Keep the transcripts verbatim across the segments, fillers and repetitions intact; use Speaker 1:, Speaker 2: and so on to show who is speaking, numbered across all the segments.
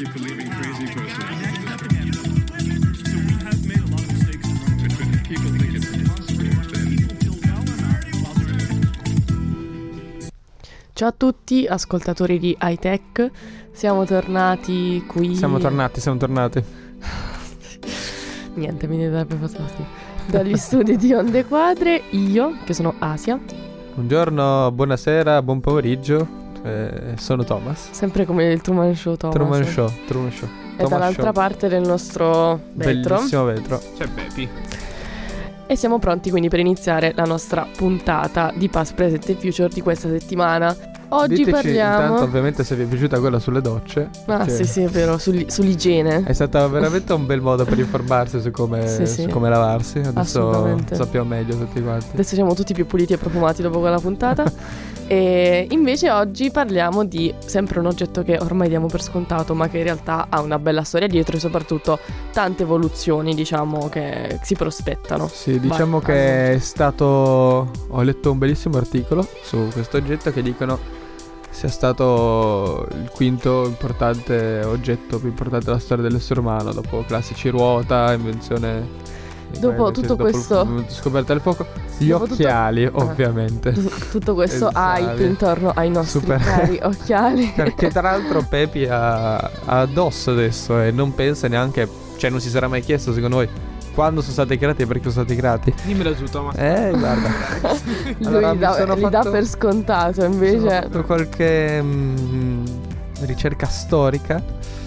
Speaker 1: keep believing crazy person. So we have made a lot of mistakes. But if people think it's impossible, then...
Speaker 2: Ciao a tutti, ascoltatori di iTech. Siamo tornati qui.
Speaker 3: Siamo tornati, siamo tornati.
Speaker 2: Niente, mi dovrebbe passati. Dagli studi di Onde Quadre, io, che sono Asia.
Speaker 3: Buongiorno, buonasera, buon pomeriggio. Eh, sono Thomas.
Speaker 2: Sempre come il Truman Show, Thomas.
Speaker 3: Truman Show, Truman Show.
Speaker 2: E
Speaker 3: Thomas
Speaker 2: dall'altra
Speaker 3: Show.
Speaker 2: parte del nostro vetro.
Speaker 3: Bellissimo vetro.
Speaker 1: C'è Bepi.
Speaker 2: E siamo pronti quindi per iniziare la nostra puntata di Past, Present e Future di questa settimana. Oggi
Speaker 3: Diteci
Speaker 2: parliamo...
Speaker 3: intanto ovviamente se vi è piaciuta quella sulle docce.
Speaker 2: Ah
Speaker 3: che
Speaker 2: sì sì è vero, Sul- sull'igiene.
Speaker 3: È stato veramente un bel modo per informarsi su come,
Speaker 2: Sì, sì.
Speaker 3: su come lavarsi. Adesso
Speaker 2: Assolutamente.
Speaker 3: sappiamo meglio tutti quanti.
Speaker 2: Adesso siamo tutti più puliti e profumati dopo quella puntata. E invece oggi parliamo di sempre un oggetto che ormai diamo per scontato, ma che in realtà ha una bella storia dietro e soprattutto tante evoluzioni, diciamo, che si prospettano.
Speaker 3: Sì, diciamo
Speaker 2: Vai,
Speaker 3: che è stato... Ho letto un bellissimo articolo su questo oggetto che dicono sia stato il quinto importante oggetto più importante della storia dell'essere umano, dopo classici ruota, invenzione di
Speaker 2: Dopo
Speaker 3: quelli,
Speaker 2: tutto
Speaker 3: dopo il
Speaker 2: questo-
Speaker 3: fu- scoperta del fuoco, gli
Speaker 2: Dopo tutto-
Speaker 3: occhiali
Speaker 2: Ah.
Speaker 3: ovviamente.
Speaker 2: Tutto questo
Speaker 3: Pensavi.
Speaker 2: hype intorno ai nostri
Speaker 3: Super.
Speaker 2: cari occhiali.
Speaker 3: Perché tra l'altro Pepi ha, ha addosso adesso e non pensa neanche, cioè non si sarà mai chiesto secondo voi quando sono stati creati e perché sono stati creati.
Speaker 1: Dimmelo tu, Thomas.
Speaker 3: Eh guarda.
Speaker 2: Lui
Speaker 3: Allora,
Speaker 2: li,
Speaker 3: mi
Speaker 2: dà,
Speaker 3: sono
Speaker 2: li dà
Speaker 3: fatto-
Speaker 2: per scontato,
Speaker 3: Ho
Speaker 2: invece...
Speaker 3: fatto qualche mm, ricerca storica.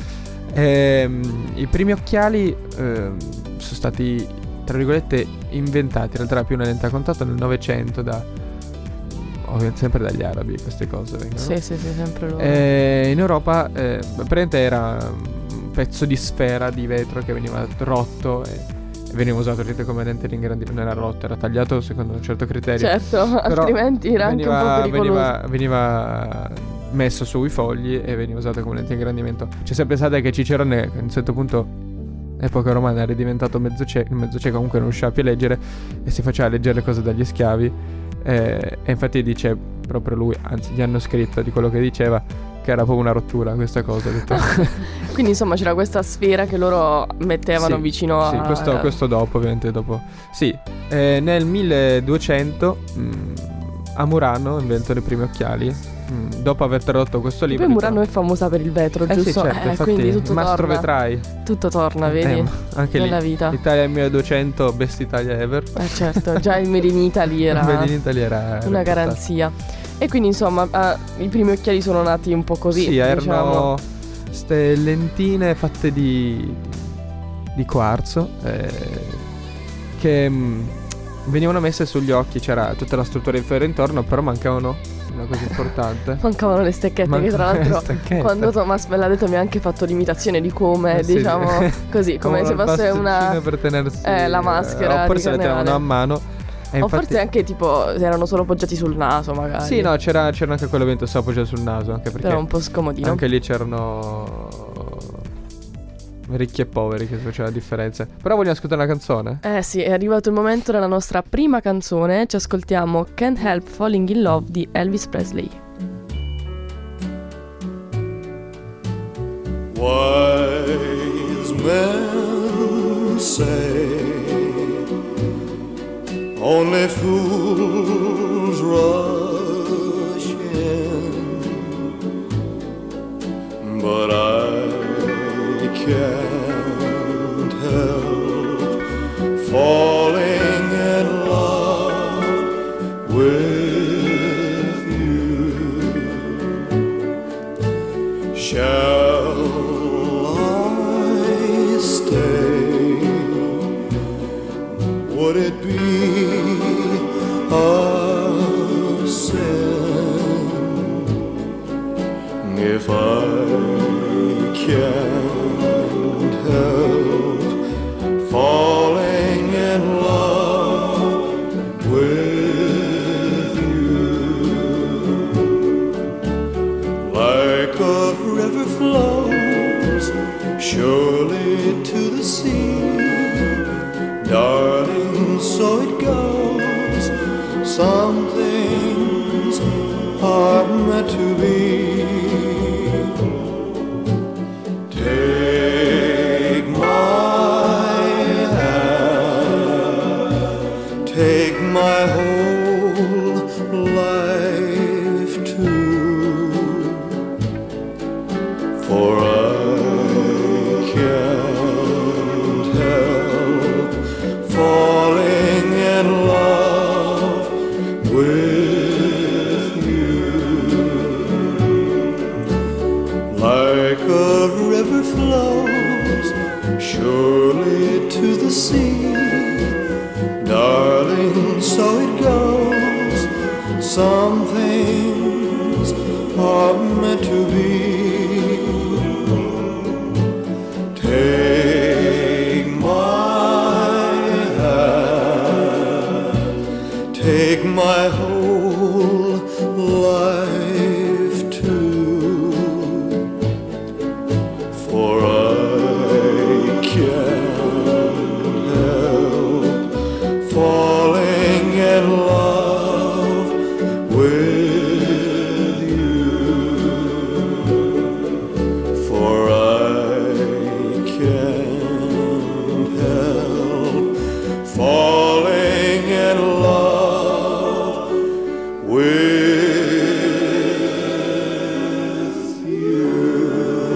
Speaker 3: Ehm, I primi occhiali ehm, sono stati, tra virgolette, inventati. In realtà era più una lente a contatto nel Novecento da, ovviamente sempre dagli arabi queste cose vengono.
Speaker 2: Sì, sì, sì, sempre loro.
Speaker 3: Eh, in Europa eh, praticamente era un pezzo di sfera di vetro che veniva rotto e, e veniva usato come lente di ingrandimento. Non era rotto, era tagliato secondo un certo criterio.
Speaker 2: Certo,
Speaker 3: Però
Speaker 2: altrimenti era anche un po'
Speaker 3: veniva,
Speaker 2: pericoloso.
Speaker 3: veniva, veniva messo sui fogli e veniva usato come lente di ingrandimento. Cioè se pensate che Cicerone a un certo punto, epoca romana, era diventato mezzo cieco, mezzo cieco comunque non riusciva più a leggere e si faceva leggere le cose dagli schiavi. Eh, e infatti dice proprio lui, anzi gli hanno scritto di quello che diceva, che era proprio una rottura questa cosa. Ha detto.
Speaker 2: Quindi insomma c'era questa sfera che loro mettevano
Speaker 3: Sì,
Speaker 2: vicino a...
Speaker 3: Sì, questo, questo dopo, ovviamente dopo. Sì, eh, nel milleduecento mh, a Murano inventano i primi occhiali. mh, Dopo aver tradotto questo
Speaker 2: E
Speaker 3: libro
Speaker 2: poi
Speaker 3: dicono-
Speaker 2: Murano è famosa per il vetro,
Speaker 3: Eh sì,
Speaker 2: giusto?
Speaker 3: certo,
Speaker 2: Eh,
Speaker 3: infatti,
Speaker 2: quindi tutto
Speaker 3: mastro
Speaker 2: torna.
Speaker 3: vetrai.
Speaker 2: Tutto torna, vedi?
Speaker 3: Eh, ma anche
Speaker 2: Nella
Speaker 3: lì
Speaker 2: vita.
Speaker 3: Italia nilleduecento, best Italia ever.
Speaker 2: Eh certo, già il Made in Italy era
Speaker 3: Il Made in Italy era, era
Speaker 2: una
Speaker 3: importante.
Speaker 2: garanzia. E quindi insomma eh, i primi occhiali sono nati un po' così,
Speaker 3: Sì,
Speaker 2: diciamo.
Speaker 3: erano ste lentine fatte di di quarzo eh, che mh, venivano messe sugli occhi. C'era tutta la struttura inferiore intorno, però mancavano una cosa importante.
Speaker 2: Mancavano le stecchette che tra
Speaker 3: Mancavano le
Speaker 2: l'altro
Speaker 3: stecchette.
Speaker 2: quando Thomas me l'ha detto mi ha anche fatto l'imitazione di come,
Speaker 3: Eh sì,
Speaker 2: diciamo, così, come se
Speaker 3: il
Speaker 2: fosse una...
Speaker 3: bastoncino per tenersi
Speaker 2: eh, la maschera
Speaker 3: oppure
Speaker 2: di
Speaker 3: se la tenevano
Speaker 2: carnevale.
Speaker 3: a mano. E
Speaker 2: O
Speaker 3: infatti-
Speaker 2: forse anche tipo erano solo appoggiati sul naso magari.
Speaker 3: Sì, no, c'era, c'era anche quello vento appoggiato sul naso, anche perché
Speaker 2: Però un po' scomodino.
Speaker 3: anche lì c'erano ricchi e poveri che si faceva la differenza. Però vogliamo ascoltare una canzone?
Speaker 2: Eh sì, è arrivato il momento della nostra prima canzone. Ci ascoltiamo Can't Help Falling in Love di Elvis Presley.
Speaker 4: Wise men say only fools rush in, but I can't help falling in love with you. Shall I stay? Would it be a sin if I can't help falling in love with you? Like a river flows surely to the sea, darling, so it goes. Some things are meant to be. Take for I can't help falling in love with you. Like a river flows surely to the sea, darling, so it goes. Some things are meant to be. Take my hand, take my whole life too, for I can't help falling in love with you, for I can't help falling in love with you.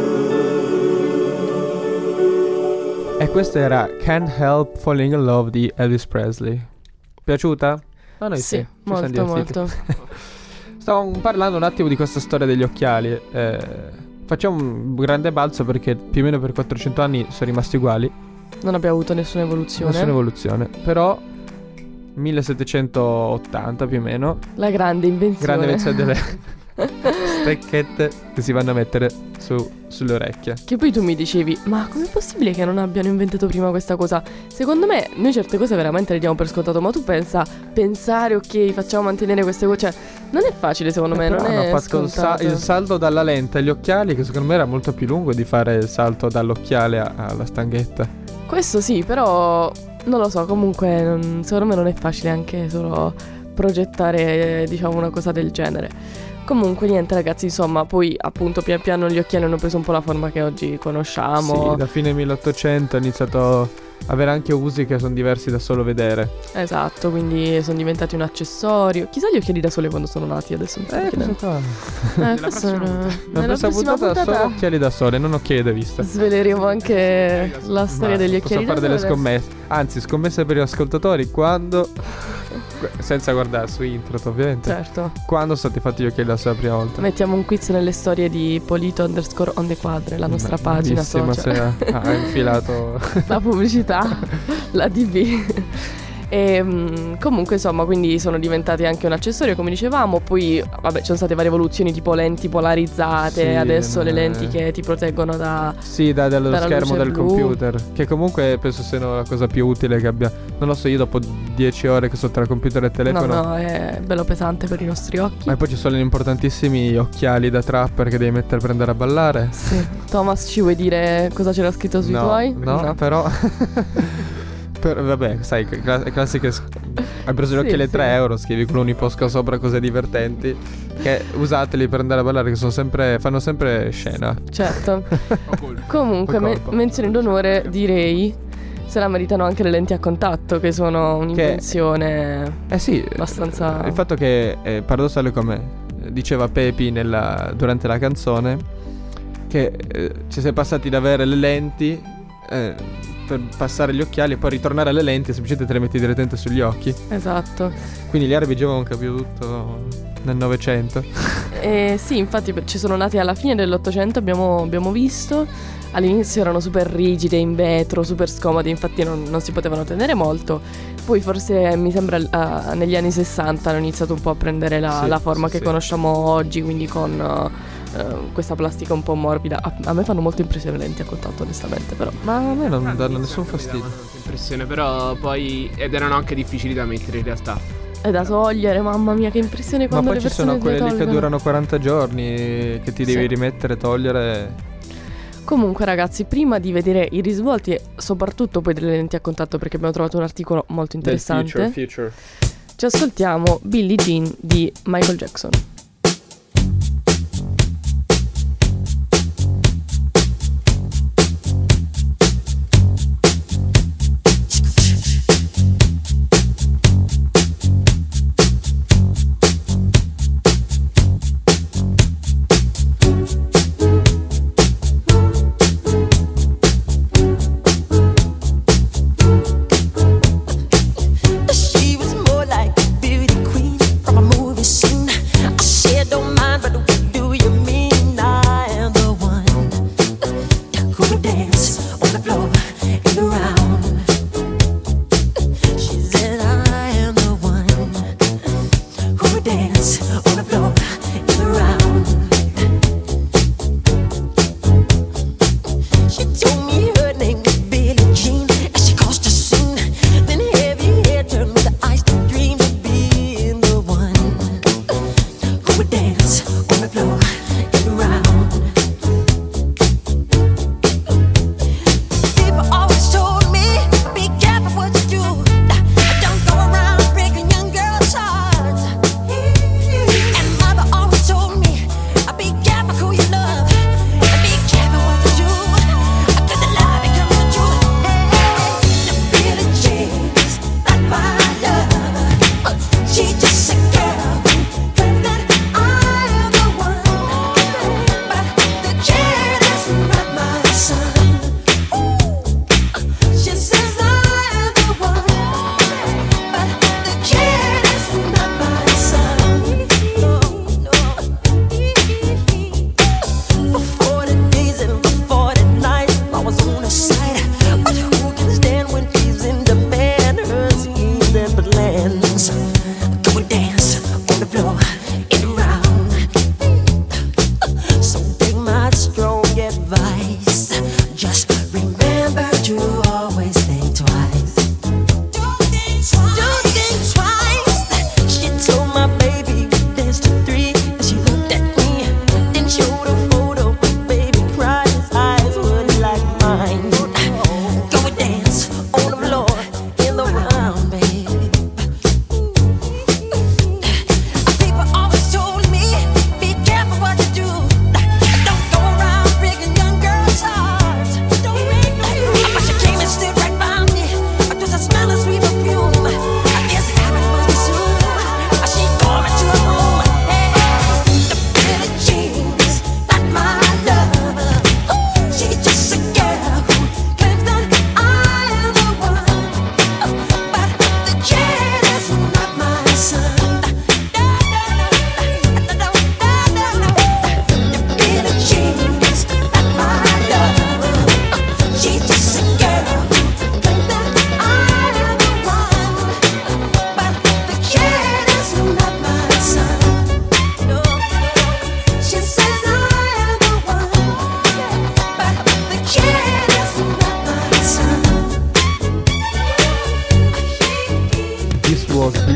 Speaker 3: E questo era Can't Help Falling in Love di Elvis Presley. Piaciuta? A noi sì,
Speaker 2: Sì,
Speaker 3: ci siamo
Speaker 2: molto
Speaker 3: divertiti.
Speaker 2: molto.
Speaker 3: Stavamo parlando un attimo di questa storia degli occhiali. eh, Facciamo un grande balzo perché più o meno per quattrocento anni sono rimasti uguali.
Speaker 2: Non abbiamo avuto nessuna evoluzione.
Speaker 3: Nessuna evoluzione. Però millesettecentottanta più o meno,
Speaker 2: La grande invenzione.
Speaker 3: grande invenzione delle stecchette che si vanno a mettere su, sulle orecchie.
Speaker 2: Che poi tu mi dicevi, ma com'è possibile che non abbiano inventato prima questa cosa? Secondo me noi certe cose veramente le diamo per scontato, ma tu pensa, pensare, ok, facciamo mantenere queste cose, cioè non è facile secondo me,
Speaker 3: Eh,
Speaker 2: non
Speaker 3: però hanno
Speaker 2: è
Speaker 3: fatto il, sa-
Speaker 2: scontato.
Speaker 3: il salto dalla lente agli occhiali, che secondo me era molto più lungo di fare il salto dall'occhiale a- alla stanghetta.
Speaker 2: Questo sì, però non lo so, comunque non- secondo me non è facile anche solo progettare, eh, diciamo, una cosa del genere. Comunque niente ragazzi, insomma, poi appunto pian piano gli occhiali hanno preso un po' la forma che oggi conosciamo.
Speaker 3: Sì, da fine milleottocento ha iniziato a avere anche usi che sono diversi da solo vedere.
Speaker 2: Esatto, quindi sono diventati un accessorio. Chissà gli occhiali da sole quando sono nati, adesso mi sto
Speaker 3: Eh,
Speaker 2: chiedendo.
Speaker 3: cosa qua?
Speaker 2: Eh, questo
Speaker 1: prossima
Speaker 2: era-
Speaker 1: puntata.
Speaker 3: La
Speaker 2: nella
Speaker 3: prossima
Speaker 2: prossima
Speaker 3: puntata,
Speaker 2: puntata
Speaker 3: solo occhiali da sole, non occhiali da vista.
Speaker 2: sveleremo anche la storia
Speaker 3: Ma
Speaker 2: degli
Speaker 3: posso
Speaker 2: occhiali da
Speaker 3: fare delle
Speaker 2: sole.
Speaker 3: scommesse. Anzi, scommesse per gli ascoltatori quando, senza guardare su internet ovviamente,
Speaker 2: Certo.
Speaker 3: quando sono stati fatti gli occhiali da sole la prima volta.
Speaker 2: Mettiamo un quiz nelle storie di Polito underscore on the quadre, la nostra
Speaker 3: Beh,
Speaker 2: pagina
Speaker 3: bellissima,
Speaker 2: social.
Speaker 3: se ha, ha infilato.
Speaker 2: La pubblicità, la T V. E mm, comunque insomma, quindi sono diventati anche un accessorio, come dicevamo. Poi vabbè, ci sono state varie evoluzioni, tipo lenti polarizzate.
Speaker 3: Sì,
Speaker 2: adesso le
Speaker 3: ma-
Speaker 2: lenti che ti proteggono da...
Speaker 3: Sì, da, dallo
Speaker 2: Dalla
Speaker 3: schermo
Speaker 2: luce
Speaker 3: del
Speaker 2: blu.
Speaker 3: computer. Che comunque penso siano la cosa più utile che abbia. Non lo so, io dopo dieci ore che sono tra computer e telefono.
Speaker 2: No, no, è bello pesante per i nostri occhi.
Speaker 3: Ma poi ci sono gli importantissimi occhiali da trapper che devi mettere per andare a ballare.
Speaker 2: Sì. Thomas, ci vuoi dire cosa c'era scritto sui
Speaker 3: no,
Speaker 2: tuoi?
Speaker 3: No, però. Per- vabbè, sai, cla- classiche. sc- Hai preso gli
Speaker 2: Sì,
Speaker 3: occhiali a
Speaker 2: sì.
Speaker 3: tre euro, scrivi con un'iposca sopra cose divertenti. Che usateli per andare a ballare, che sono sempre. Fanno sempre scena.
Speaker 2: Certo. Comunque, me-
Speaker 3: colpa.
Speaker 2: menzione d'onore direi se la meritano anche le lenti a contatto, che sono un'invenzione
Speaker 3: Eh sì.
Speaker 2: abbastanza...
Speaker 3: Il fatto che è paradossale come eh, diceva Pepi nella, durante la canzone, che eh, ci si è passati da avere le lenti eh, per passare gli occhiali e poi ritornare alle lenti e semplicemente te le metti direttamente sugli occhi.
Speaker 2: Esatto.
Speaker 3: Quindi gli arabi avevano capito tutto nel Novecento.
Speaker 2: E sì, infatti per- ci sono nati alla fine dell'Ottocento, abbiamo, abbiamo visto. All'inizio erano super rigide, in vetro, super scomode, infatti non, non si potevano tenere molto. Poi forse mi sembra eh, negli anni sessanta hanno iniziato un po' a prendere la,
Speaker 3: Sì,
Speaker 2: la forma
Speaker 3: sì,
Speaker 2: che
Speaker 3: sì.
Speaker 2: conosciamo oggi, quindi con eh, eh, questa plastica un po' morbida. A, a me fanno molto impressione le lenti a contatto, onestamente, però.
Speaker 3: Ma a me non danno
Speaker 5: All'inizio
Speaker 3: nessun
Speaker 5: non mi
Speaker 3: fastidio.
Speaker 5: davano tanta impressione, però poi ed erano anche difficili da mettere in realtà.
Speaker 2: È da togliere, mamma mia, che impressione
Speaker 3: Ma
Speaker 2: quando
Speaker 3: poi
Speaker 2: le
Speaker 3: ci
Speaker 2: persone
Speaker 3: sono quelle
Speaker 2: le
Speaker 3: lì che
Speaker 2: tolgono.
Speaker 3: durano quaranta giorni, che ti devi
Speaker 2: Sì.
Speaker 3: rimettere, togliere.
Speaker 2: Comunque ragazzi, prima di vedere i risvolti e soprattutto poi delle lenti a contatto, perché abbiamo trovato un articolo molto interessante,
Speaker 3: future.
Speaker 2: ci ascoltiamo Billie Jean di Michael Jackson.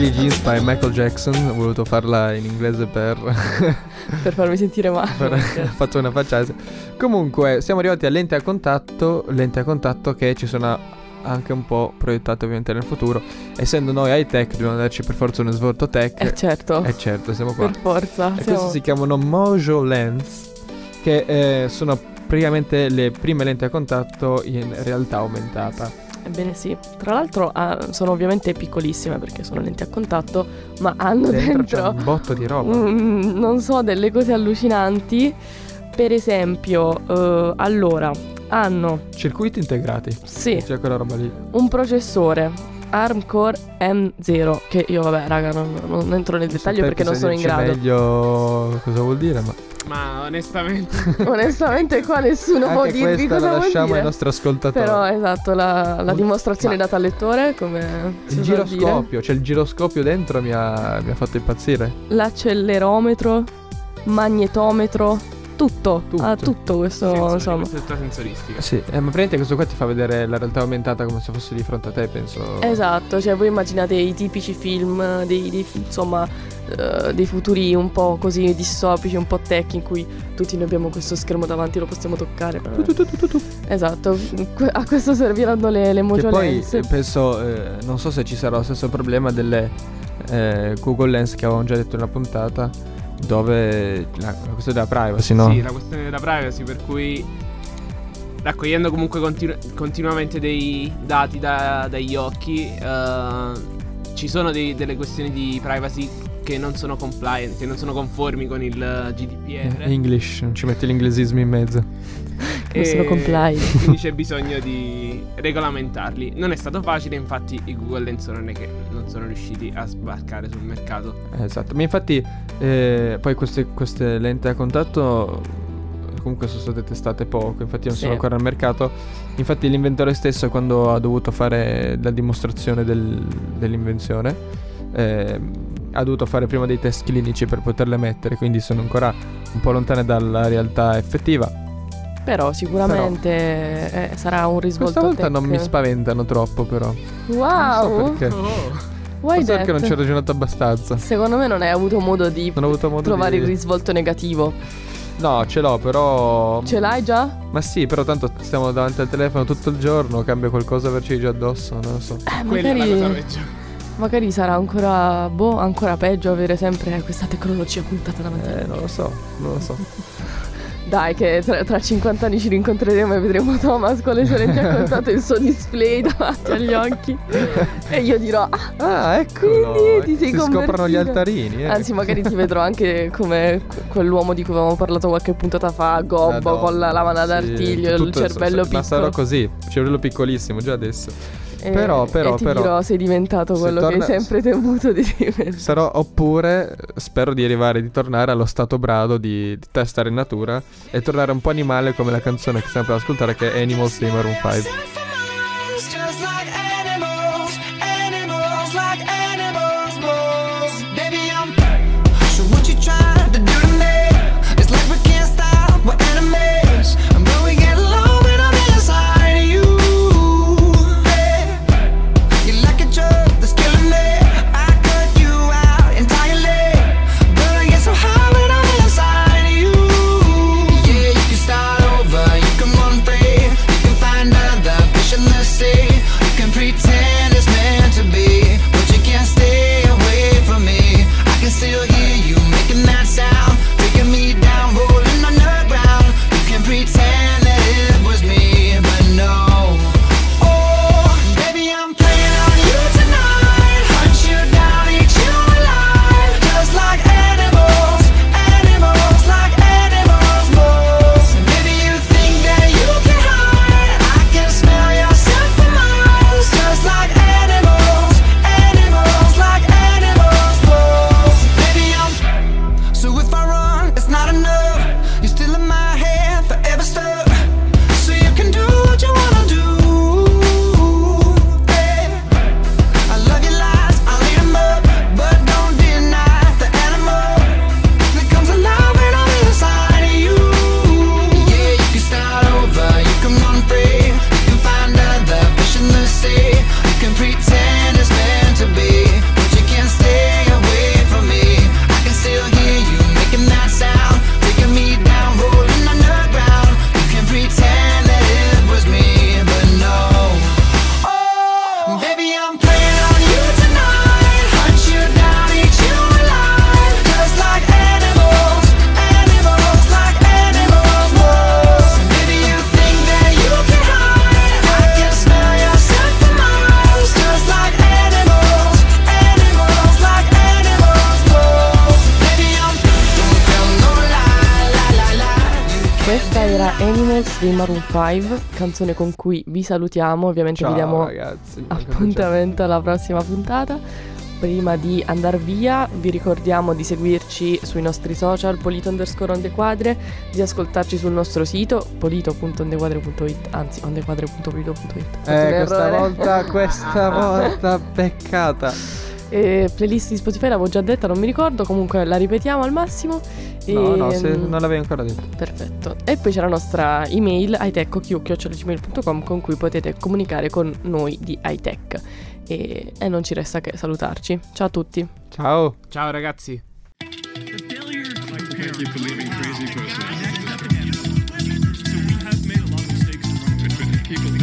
Speaker 3: Billie Jeans by Michael Jackson. Ho voluto farla in inglese per
Speaker 2: Per farmi sentire male.
Speaker 3: per- ho fatto una faccia. Comunque siamo arrivati a lenti a contatto. Lenti a contatto che ci sono anche un po' proiettate ovviamente nel futuro. Essendo noi high tech dobbiamo darci per forza uno svolto tech.
Speaker 2: Eh certo,
Speaker 3: Eh certo, siamo qua.
Speaker 2: per forza.
Speaker 3: E
Speaker 2: siamo-
Speaker 3: queste si chiamano Mojo Lens, che eh, sono praticamente le prime lenti a contatto in realtà aumentata.
Speaker 2: Ebbene sì, tra l'altro ah, sono ovviamente piccolissime perché sono lenti a contatto, ma hanno
Speaker 3: Dentro c'è
Speaker 2: dentro,
Speaker 3: un botto di roba.
Speaker 2: mm, non so, delle cose allucinanti. Per esempio, eh, allora, hanno,
Speaker 3: Circuiti integrati.
Speaker 2: sì,
Speaker 3: C'è quella roba lì.
Speaker 2: un processore ARM Core M zero, che io vabbè raga non, non entro nel dettaglio
Speaker 3: Te
Speaker 2: perché non
Speaker 3: sai
Speaker 2: sono in
Speaker 3: dirci
Speaker 2: grado.
Speaker 3: meglio cosa vuol dire, ma
Speaker 5: Ma onestamente
Speaker 2: Onestamente qua nessuno può
Speaker 3: anche
Speaker 2: dirvi
Speaker 3: questa
Speaker 2: cosa
Speaker 3: la
Speaker 2: vuol
Speaker 3: lasciamo
Speaker 2: dire.
Speaker 3: ai nostri ascoltatori.
Speaker 2: Però esatto, la, la
Speaker 3: Un-
Speaker 2: dimostrazione
Speaker 3: ma-
Speaker 2: data al lettore, come si
Speaker 3: Il
Speaker 2: usa dire.
Speaker 3: giroscopio, c'è il giroscopio dentro, mi ha, mi ha fatto impazzire.
Speaker 2: L'accelerometro, magnetometro, tutto,
Speaker 3: Tutto.
Speaker 2: ha tutto questo,
Speaker 5: sensori,
Speaker 2: insomma.
Speaker 5: questa è tutta sensoristica.
Speaker 3: Sì, eh, ma praticamente questo qua ti fa vedere la realtà aumentata come se fosse di fronte a te, penso.
Speaker 2: Esatto, cioè voi immaginate i tipici film, dei, dei- insomma, eh, dei futuri un po' così distopici, un po' tech, in cui tutti noi abbiamo questo schermo davanti, lo possiamo toccare. però-
Speaker 3: Tu, tu, tu, tu, tu.
Speaker 2: Esatto, que- a questo serviranno le, le
Speaker 3: Che
Speaker 2: Mojo
Speaker 3: poi
Speaker 2: Lens.
Speaker 3: eh, penso, eh, non so se ci sarà lo stesso problema delle eh, Google Lens che avevamo già detto in una puntata, dove la, la questione della privacy, no?
Speaker 5: Sì, la questione della privacy, per cui raccogliendo comunque continu- continuamente dei dati da- dagli occhi, eh, ci sono dei- delle questioni di privacy che non sono compliant, che non sono conformi con il G D P R.
Speaker 3: Eh, English, non ci metti l'inglesismo in mezzo.
Speaker 2: Non sono compliant.
Speaker 5: Quindi c'è bisogno di regolamentarli. Non è stato facile, infatti i Google Lens non è che non sono riusciti a sbarcare sul mercato.
Speaker 3: Eh, esatto, ma infatti eh, poi queste, queste lenti a contatto comunque sono state testate poco, infatti non
Speaker 2: Sì.
Speaker 3: sono ancora al mercato. Infatti l'inventore stesso, quando ha dovuto fare la dimostrazione del- dell'invenzione, eh, ha dovuto fare prima dei test clinici per poterle mettere, quindi sono ancora un po' lontane dalla realtà effettiva.
Speaker 2: Però sicuramente eh, sarà un risvolto
Speaker 3: Questa volta
Speaker 2: tech.
Speaker 3: non mi spaventano troppo, però.
Speaker 2: Wow,
Speaker 3: Non so perché.
Speaker 5: Oh.
Speaker 2: why
Speaker 3: Forse perché non
Speaker 2: that?
Speaker 3: ci ho ragionato abbastanza.
Speaker 2: Secondo me non hai avuto modo di
Speaker 3: Non ho avuto modo
Speaker 2: trovare
Speaker 3: di...
Speaker 2: il risvolto negativo.
Speaker 3: No, ce l'ho, però...
Speaker 2: Ce l'hai già?
Speaker 3: Ma sì, però tanto stiamo davanti al telefono tutto il giorno, cambia qualcosa averci già addosso, non lo so.
Speaker 2: Eh,
Speaker 5: Quella è la cosa
Speaker 2: magari,
Speaker 5: peggio.
Speaker 2: magari sarà ancora, boh, ancora peggio avere sempre questa tecnologia puntata davanti.
Speaker 3: Eh, non lo so, non lo so.
Speaker 2: Dai, che tra, tra cinquanta anni ci rincontreremo e vedremo Thomas con le sue lenti a contatto e il suo display davanti agli occhi. E io dirò, ah,
Speaker 3: Ah, eccolo!
Speaker 2: Quindi ti sei
Speaker 3: si scoprono gli
Speaker 2: convertito.
Speaker 3: altarini, eh.
Speaker 2: anzi magari ti vedrò anche come quell'uomo di cui avevamo parlato qualche puntata fa, Gobbo,
Speaker 3: Madonna,
Speaker 2: con la lavana
Speaker 3: sì,
Speaker 2: d'artiglio, il
Speaker 3: tutto-
Speaker 2: cervello
Speaker 3: Ma
Speaker 2: piccolo.
Speaker 3: sarò così, cervello piccolissimo, già adesso.
Speaker 2: E-
Speaker 3: però, però,
Speaker 2: e ti
Speaker 3: però,
Speaker 2: dirò, sei diventato
Speaker 3: se
Speaker 2: quello
Speaker 3: torna-
Speaker 2: che hai sempre temuto di diventare.
Speaker 3: Sarò, oppure spero di arrivare, di tornare allo stato brado di, di testare in natura e tornare un po' animale come la canzone che stiamo per ascoltare, che è Animals di Maroon cinque.
Speaker 6: Just like animals, animals like animals, moles. Baby, I'm so what you trying to do to me? It's like we can't stop, we're enemies. But we get along when I'm inside of you. Hey, you're like a drug that's killing me. I cut you out entirely. But I get so high when I'm inside of you. Yeah, you can start over, you can run free, you can find other people.
Speaker 2: Animals dei Maroon cinque, canzone con cui vi salutiamo, ovviamente
Speaker 3: Ciao
Speaker 2: vi diamo
Speaker 3: ragazzi.
Speaker 2: appuntamento alla prossima puntata. Prima di andare via vi ricordiamo di seguirci sui nostri social polito underscore ondequadre, di ascoltarci sul nostro sito polito punto ondequadre punto it, anzi ondequadre punto polito punto it.
Speaker 3: Eh, questa volta, questa volta beccata.
Speaker 2: E playlist di Spotify l'avevo già detta, non mi ricordo, comunque la ripetiamo al massimo.
Speaker 3: No,
Speaker 2: e,
Speaker 3: no, se non l'avevi ancora detto.
Speaker 2: Perfetto. E poi c'è la nostra email hitech chiocciola gmail punto com con cui potete comunicare con noi di Hitech. E, e non ci resta che salutarci. Ciao a tutti.
Speaker 3: Ciao.
Speaker 5: Ciao ragazzi.
Speaker 1: Thank you for leaving crazy person. So we have made a lot of mistakes in front of fifty people.